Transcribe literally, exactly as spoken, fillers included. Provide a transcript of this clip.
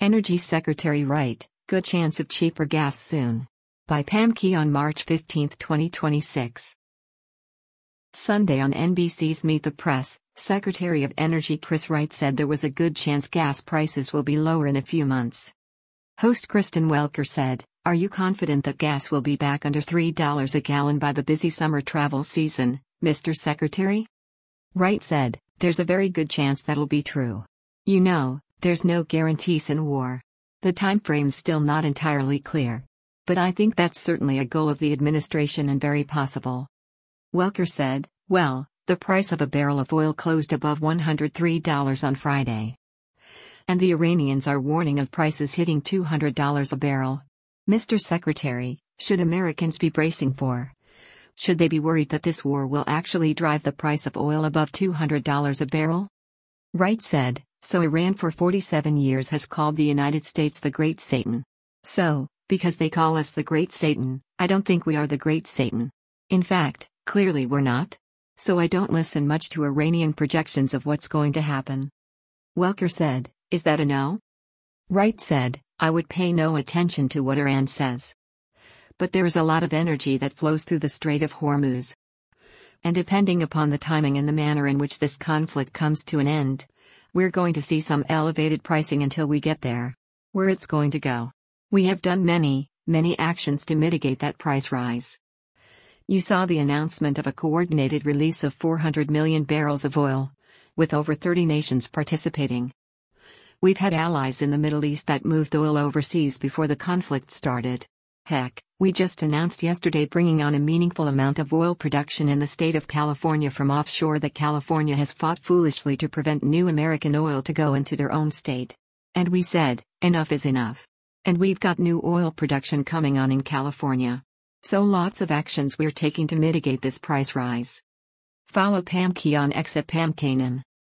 Energy Secretary Wright, good chance of cheaper gas soon. By Pam Key on March fifteenth, twenty twenty-six. Sunday on N B C's Meet the Press, Secretary of Energy Chris Wright said there was a good chance gas prices will be lower in a few months. Host Kristen Welker said, "Are you confident that gas will be back under three dollars a gallon by the busy summer travel season, Mister Secretary?" Wright said, "There's a very good chance that'll be true. You know, there's no guarantees in war. The timeframe's still not entirely clear. But I think that's certainly a goal of the administration and very possible." Welker said, "Well, the price of a barrel of oil closed above one hundred three dollars on Friday. And the Iranians are warning of prices hitting two hundred dollars a barrel. Mister Secretary, should Americans be bracing for? Should they be worried that this war will actually drive the price of oil above two hundred dollars a barrel?" Wright said, "So Iran for forty-seven years has called the United States the Great Satan. So, because they call us the Great Satan, I don't think we are the Great Satan. In fact, clearly we're not. So I don't listen much to Iranian projections of what's going to happen." Welker said, "Is that a no?" Wright said, "I would pay no attention to what Iran says. But there is a lot of energy that flows through the Strait of Hormuz. And depending upon the timing and the manner in which this conflict comes to an end, we're going to see some elevated pricing until we get there. Where it's going to go. We have done many, many actions to mitigate that price rise. You saw the announcement of a coordinated release of four hundred million barrels of oil, with over thirty nations participating. We've had allies in the Middle East that moved oil overseas before the conflict started. Heck, we just announced yesterday bringing on a meaningful amount of oil production in the state of California from offshore that California has fought foolishly to prevent new American oil to go into their own state. And we said, enough is enough. And we've got new oil production coming on in California. So lots of actions we're taking to mitigate this price rise." Follow Pam Key on X at Pam Kanan.